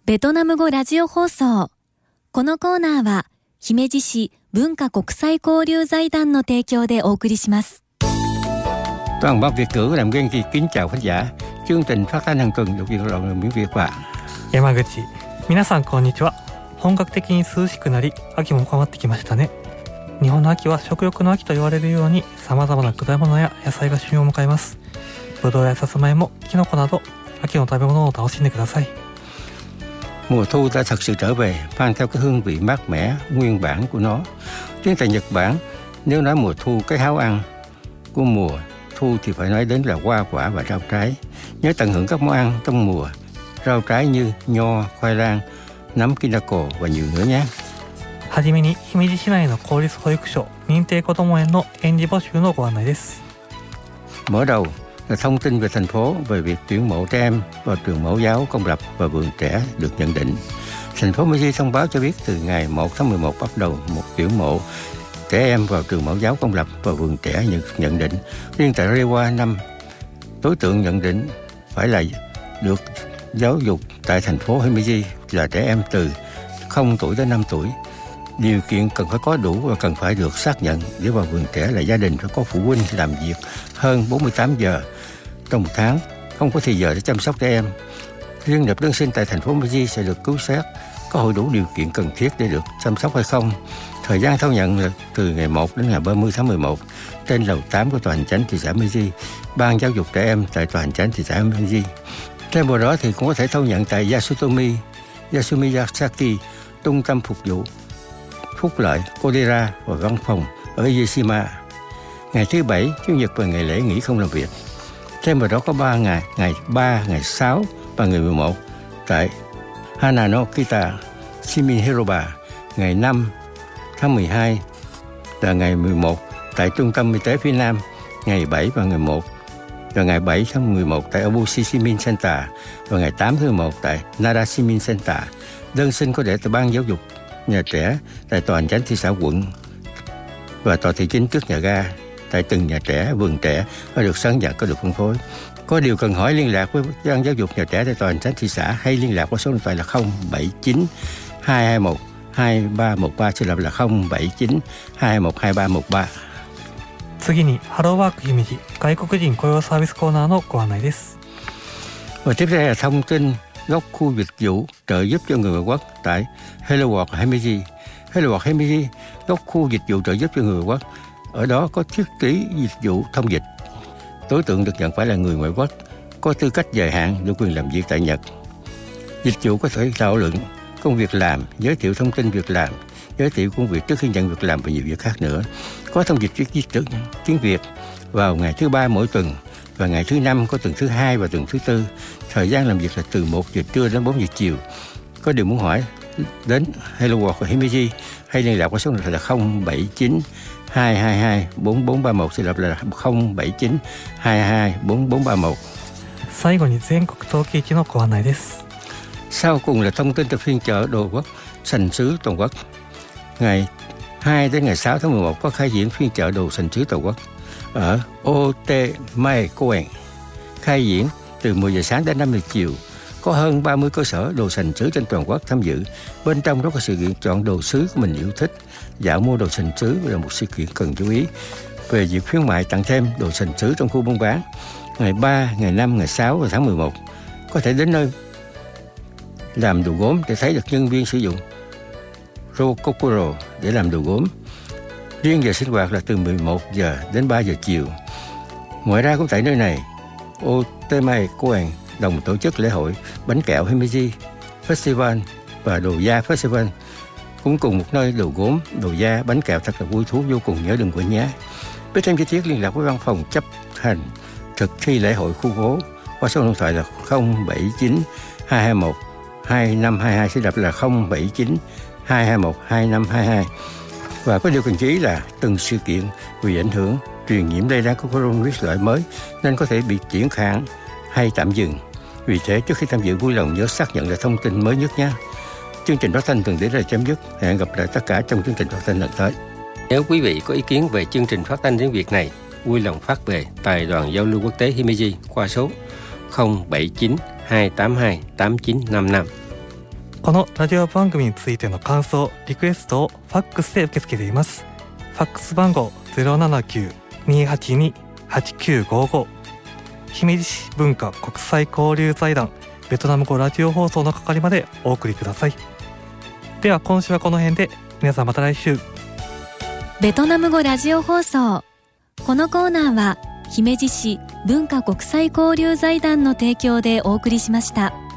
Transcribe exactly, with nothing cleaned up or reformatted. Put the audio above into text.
ベトナム語ラジオ放送。このコーナーは姫路市文化国際交流財団の提供でお送りします。 Toàn ban Việt ngữ làm Genki kính chào khán giả. Chương trình phát thanh hàng tuần được dịch đoạn miễn Việt và 山口、皆さんこんにちは。本格的に涼しくなり、秋も深まってきましたね。日本の秋は食欲の秋と言われるように、様々な果物や野菜が旬を迎えます。ぶどうやさつまいも、きのこなど秋の食べ物を楽しんでください。 Mùa thu đã thật sự trở về, mang theo cái hương vị mát mẻ, nguyên bản của nó. Riêng tại Nhật Bản, nếu nói mùa thu cái háo ăn của mùa thu thì phải nói đến là hoa quả và rau trái. Nhớ tận hưởng các món ăn trong mùa, rau trái như nho, khoai lang, nấm kinako và nhiều nữa nhé. はじめに姫路市内の公立保育所認定こども園の園児募集のご案内です。 Mở đầu là thông tin về thành phố về việc tuyển mộ trẻ em vào trường mẫu giáo công lập và vườn trẻ được nhận định. Thành phố Mỹ thông báo cho biết từ ngày một tháng mười một bắt đầu một tuyển mộ trẻ em vào trường mẫu giáo công lập và vườn trẻ được nhận định. Riêng tại Reiwa năm, đối tượng nhận định phải là được giáo dục tại thành phố Himeji là trẻ em từ không tuổi đến năm tuổi. Điều kiện cần phải có đủ và cần phải được xác nhận để vào vườn trẻ là gia đình phải có phụ huynh làm việc hơn bốn mươi tám giờ trong một tháng, không có thì giờ để chăm sóc trẻ em. Riêng nộp đơn xin tại thành phố Meiji sẽ được cứu xét có hội đủ điều kiện cần thiết để được chăm sóc hay không. Thời gian thâu nhận là từ ngày một đến ngày ba mươi tháng mười một trên lầu tám của tòa hành chánh thị xã Meiji, ban giáo dục trẻ em tại tòa hành chánh thị xã Meiji. Thêm vào đó thì cũng có thể thâu nhận tại Yasutomi, Yasumiyasaki, trung tâm phục vụ Phúc Lợi, Kodera và văn phòng ở Yeshima. Ngày thứ Bảy, Chủ nhật và ngày lễ nghỉ không làm việc. Thêm vào đó có ba ngày, ngày ba, ngày sáu và ngày mười một tại Hanano-kita, Shimin Hiroba, ngày năm tháng mười hai và ngày mười một tại Trung tâm Y tế phía Nam, ngày bảy và ngày một và ngày bảy tháng mười một tại Obushi Shimin Center và ngày tám tháng mười một tại Nara Shimin Center. Đơn xin có để tại ban giáo dục nhà trẻ tại tòa hành chánh thị xã quận và tòa thị chính trước nhà ga tại từng nhà trẻ, vườn trẻ có được sáng nhận có được phân phối. Có điều cần hỏi liên lạc với ban giáo dục nhà trẻ tại tòa hành chánh thị xã hay liên lạc qua số điện thoại là không bảy chín hai hai một hai ba một ba, xin lặp là không bảy chín hai hai một hai ba một ba. 次にハローワーク姫路外国人雇用サービスコーナーのご案内です。 Và tiếp theo là thông tin góc khu dịch vụ trợ giúp cho người ngoại quốc tại Hello World Himeji. Hello World Himeji, góc khu dịch vụ trợ giúp cho người ngoại quốc. Ở đó có thiết kế dịch vụ thông dịch. Đối tượng được nhận phải là người ngoại quốc, có tư cách dài hạn được quyền làm việc tại Nhật. Dịch vụ có thể thảo luận công việc làm, giới thiệu thông tin việc làm, giới thiệu công việc trước khi nhận việc làm và nhiều việc khác nữa. Có thông dịch viết tiếng Việt vào ngày thứ ba mỗi tuần và ngày thứ năm có tuần thứ hai và tuần thứ tư. Thời gian làm việc là từ một giờ trưa đến bốn giờ chiều. Có điều muốn hỏi đến Hello World Himeji hay liên lạc qua số điện thoại là không bảy chín hai hai hai bốn bốn ba một, xin lặp là không bảy chín hai hai hai bốn bốn ba một. 最後に全国陶器市のご案内です。 Sau cùng là thông tin từ phiên chợ đồ quốc sành sứ toàn quốc. Ngày hai đến ngày sáu tháng mười một có khai diễn phiên chợ đồ sành sứ toàn quốc ở Otemae Koen. Khai diễn từ mười giờ sáng đến năm giờ chiều. Có hơn ba mươi cơ sở đồ sành sứ trên toàn quốc tham dự. Bên trong đó có sự kiện chọn đồ sứ của mình yêu thích. Dạo mua đồ sành sứ là một sự kiện cần chú ý. Về việc khuyến mại tặng thêm đồ sành sứ trong khu buôn bán, ngày ba, ngày năm, ngày sáu và tháng mười một có thể đến nơi làm đồ gốm để thấy được nhân viên sử dụng Rokokuro để làm đồ gốm. Riêng giờ sinh hoạt là từ mười một giờ đến ba giờ chiều. Ngoài ra cũng tại nơi này, Otemae Koen đồng tổ chức lễ hội bánh kẹo Himeji Festival và đồ da Festival, cũng cùng một nơi đồ gốm, đồ da, bánh kẹo thật là vui thú vô cùng, nhớ đừng quên nhé. Biết thêm chi tiết liên lạc với văn phòng chấp hành thực thi lễ hội khu phố qua số điện thoại là không bảy chín hai hai một hai năm hai hai, sẽ đọc là không bảy chín hai hai một hai năm hai hai. Và có điều cần chú ý là từng sự kiện vì ảnh hưởng truyền nhiễm lây lan của coronavirus loại mới nên có thể bị chuyển hạn hay tạm dừng. Vì thế trước khi tham dự vui lòng nhớ xác nhận là thông tin mới nhất nhé. Chương trình phát thanh tuần đến đây là chấm dứt. Hẹn gặp lại tất cả trong chương trình phát thanh lần tới. Nếu quý vị có ý kiến về chương trình phát thanh tiếng Việt này, vui lòng phát về Đài đoàn giao lưu quốc tế Himeji qua số không bảy chín hai tám hai tám chín năm năm. このラジオ番組についての感想リクエストをファックスで受け付けています。ファックス番号 ゼロななきゅう にーはちに はちきゅうごご、姫路市文化国際交流財団ベトナム語ラジオ放送の係までお送りください。では今週はこの辺で、皆さんまた来週。 ベトナム語ラジオ放送、このコーナーは姫路市文化国際交流財団の提供でお送りしました。